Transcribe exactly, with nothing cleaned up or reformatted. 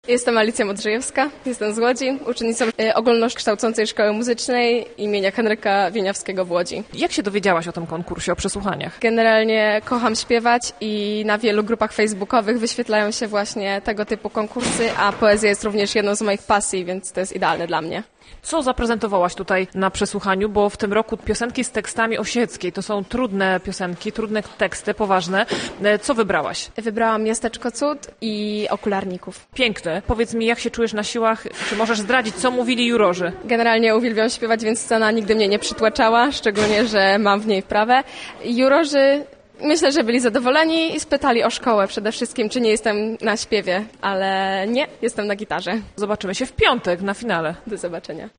Jestem Alicja Modrzejewska, jestem z Łodzi, uczennicą e, ogólnokształcącej szkoły muzycznej imienia Henryka Wieniawskiego w Łodzi. Jak się dowiedziałaś o tym konkursie, o przesłuchaniach? Generalnie kocham śpiewać i na wielu grupach facebookowych wyświetlają się właśnie tego typu konkursy, a poezja jest również jedną z moich pasji, więc to jest idealne dla mnie. Co zaprezentowałaś tutaj na przesłuchaniu, bo w tym roku piosenki z tekstami Osieckiej, to są trudne piosenki, trudne teksty, poważne. Co wybrałaś? Wybrałam Miasteczko Cud i Okularników. Piękne. Powiedz mi, jak się czujesz na siłach? Czy możesz zdradzić, co mówili jurorzy? Generalnie uwielbiam śpiewać, więc scena nigdy mnie nie przytłaczała, szczególnie, że mam w niej wprawę. Jurorzy myślę, że byli zadowoleni i spytali o szkołę przede wszystkim, czy nie jestem na śpiewie, ale nie, jestem na gitarze. Zobaczymy się w piątek na finale. Do zobaczenia.